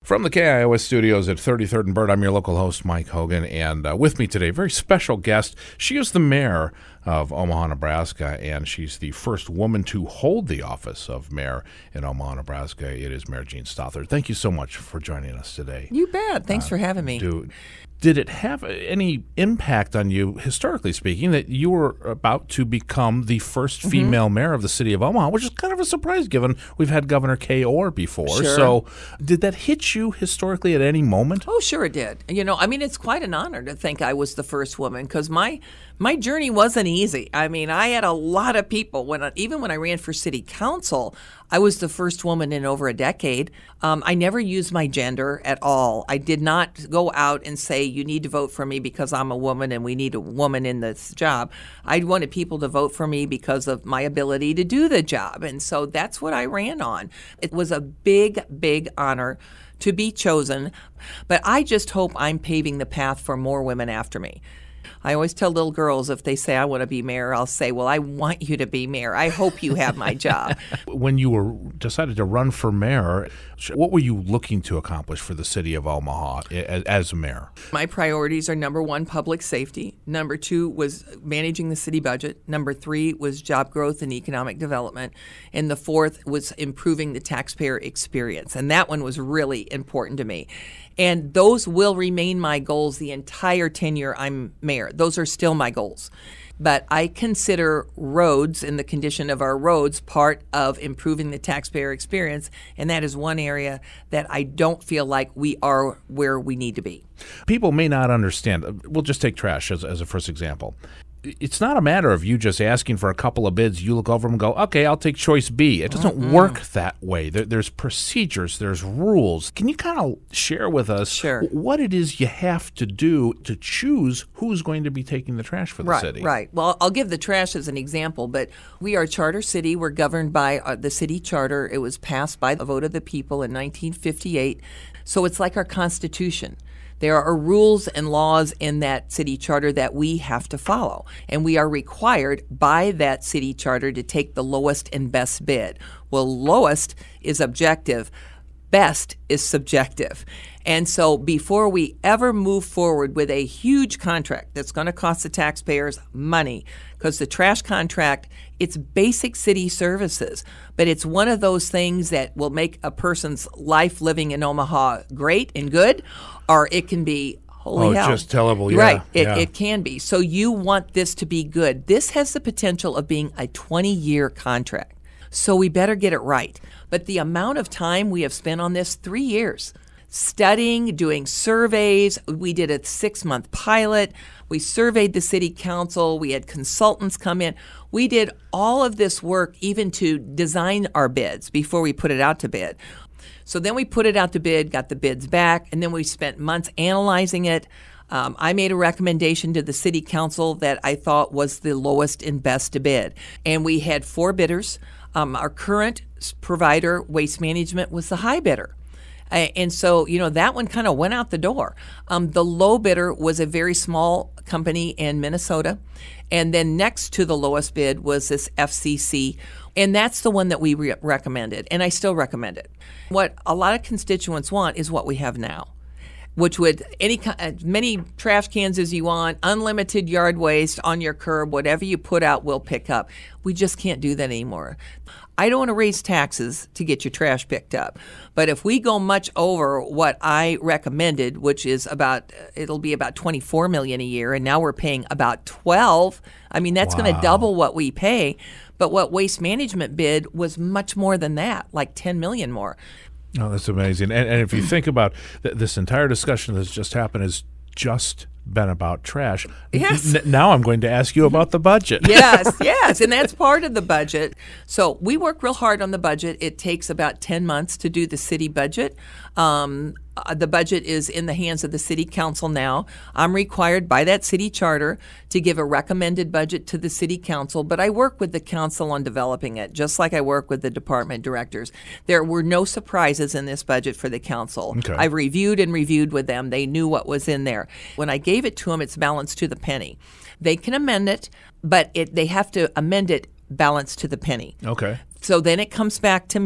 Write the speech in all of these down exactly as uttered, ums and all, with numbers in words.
From the K I O S studios at thirty-third and Bird, I'm your local host, Mike Hogan, and uh, with me today, very special guest. She is the mayor of Omaha, Nebraska, and she's the first woman to hold the office of mayor in Omaha, Nebraska. It is Mayor Jean Stothert. Thank you so much for joining us today. You bet. Thanks uh, for having me. Do, did it have any impact on you, historically speaking, that you were about to become the first female mm-hmm. mayor of the city of Omaha, which is kind of a surprise given we've had Governor Kay Orr before. Sure. So did that hit you historically at any moment? Oh, sure it did. You know, I mean, it's quite an honor to think I was the first woman because my my journey wasn't easy. I mean, I had a lot of people. When I, even when I ran for city council, I was the first woman in over a decade. Um, I never used my gender at all. I did not go out and say, you need to vote for me because I'm a woman and we need a woman in this job. I wanted people to vote for me because of my ability to do the job. And so that's what I ran on. It was a big, big honor to be chosen. But I just hope I'm paving the path for more women after me. I always tell little girls, if they say I want to be mayor, I'll say, well, I want you to be mayor. I hope you have my job. When you were decided to run for mayor, what were you looking to accomplish for the city of Omaha as, as mayor? My priorities are, number one, public safety. Number two was managing the city budget. Number three was job growth and economic development. And the fourth was improving the taxpayer experience. And that one was really important to me. And those will remain my goals the entire tenure I'm mayor. Those are still my goals. But I consider roads and the condition of our roads part of improving the taxpayer experience, and that is one area that I don't feel like we are where we need to be. People may not understand. We'll just take trash as, as a first example. It's not a matter of you just asking for a couple of bids. You look over them and go, okay, I'll take choice B. It doesn't mm-hmm. work that way. There, there's procedures, there's rules. Can you kind of share with us sure. what it is you have to do to choose who's going to be taking the trash for the right, city? Right. Well, I'll give the trash as an example, but we are a charter city. We're governed by uh, the city charter. It was passed by the vote of the people in nineteen fifty-eight. So it's like our Constitution. There are rules and laws in that city charter that we have to follow, and we are required by that city charter to take the lowest and best bid. Well, lowest is objective, best is subjective. And so before we ever move forward with a huge contract that's going to cost the taxpayers money, because the trash contract, it's basic city services, but it's one of those things that will make a person's life living in Omaha great and good, or it can be holy oh, hell. Just terrible, yeah. Right, it, yeah. it can be. So you want this to be good. This has the potential of being a twenty-year contract, so we better get it right. But the amount of time we have spent on this, three years, studying, doing surveys. We did a six-month pilot. We surveyed the city council. We had consultants come in. We did all of this work even to design our bids before we put it out to bid. So then we put it out to bid, got the bids back, and then we spent months analyzing it. Um, I made a recommendation to the city council that I thought was the lowest and best to bid. And we had four bidders. Um, our current provider, Waste Management, was the high bidder. Uh, and so, you know, that one kind of went out the door. Um, the low bidder was a very small company in Minnesota. And then next to the lowest bid was this F C C. And that's the one that we re- recommended. And I still recommend it. What a lot of constituents want is what we have now, which would any as many trash cans as you want, unlimited yard waste on your curb, whatever you put out, we'll pick up. We just can't do that anymore. I don't want to raise taxes to get your trash picked up. But if we go much over what I recommended, which is about, it'll be about twenty-four million dollars a year, and now we're paying about twelve. I mean, that's wow. going to double what we pay. But what Waste Management bid was much more than that, like ten million dollars more. Oh, that's amazing. And, and if you think about th- this entire discussion that's just happened is just been about trash. Yes. N- now I'm going to ask you about the budget. Yes, yes, and that's part of the budget. So we work real hard on the budget. It takes about ten months to do the city budget. Um, uh, the budget is in the hands of the city council now. I'm required by that city charter to give a recommended budget to the city council, but I work with the council on developing it, just like I work with the department directors. There were no surprises in this budget for the council. Okay. I've reviewed and reviewed with them. They knew what was in there. When I gave it to them, it's balanced to the penny. They can amend it, but it, they have to amend it balanced to the penny. Okay. So then it comes back to me.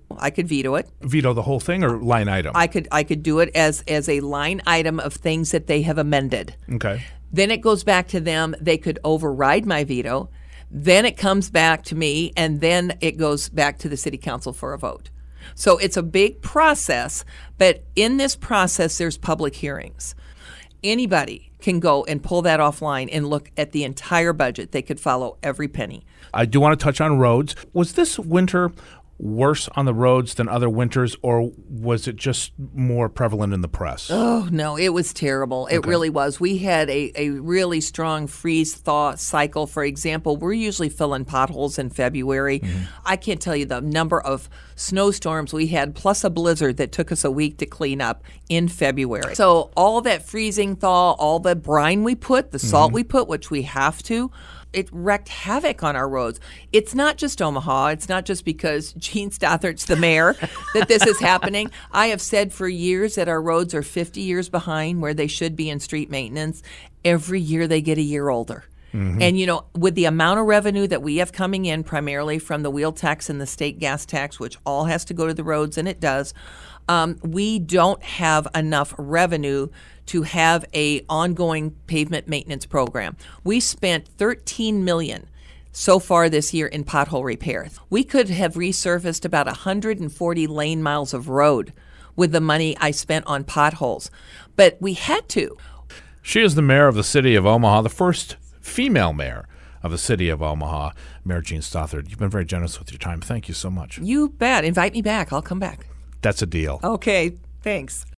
I could veto it. Veto the whole thing or line item? I could I could do it as as a line item of things that they have amended. Okay. Then it goes back to them. They could override my veto. Then it comes back to me, and then it goes back to the city council for a vote. So it's a big process, but in this process, there's public hearings. Anybody can go and pull that offline and look at the entire budget. They could follow every penny. I do want to touch on roads. Was this winter worse on the roads than other winters, or was it just more prevalent in the press? Oh, no, it was terrible. It Okay. really was. We had a, a really strong freeze-thaw cycle. For example, we're usually filling potholes in February. Mm-hmm. I can't tell you the number of snowstorms we had, plus a blizzard that took us a week to clean up in February. So all that freezing thaw, all the brine we put, the salt mm-hmm. we put, which we have to, it wreaked havoc on our roads. It's not just Omaha. It's not just because Gene Stothart's the mayor that this is happening. I have said for years that our roads are fifty years behind where they should be in street maintenance. Every year they get a year older. Mm-hmm. And, you know, with the amount of revenue that we have coming in, primarily from the wheel tax and the state gas tax, which all has to go to the roads, and it does, um, we don't have enough revenue to have a ongoing pavement maintenance program. We spent thirteen million dollars so far this year in pothole repair. We could have resurfaced about one hundred forty lane miles of road with the money I spent on potholes, but we had to. She is the mayor of the city of Omaha, the first female mayor of the city of Omaha, Mayor Gene Stothart. You've been very generous with your time. Thank you so much. You bet. Invite me back. I'll come back. That's a deal. Okay. Thanks.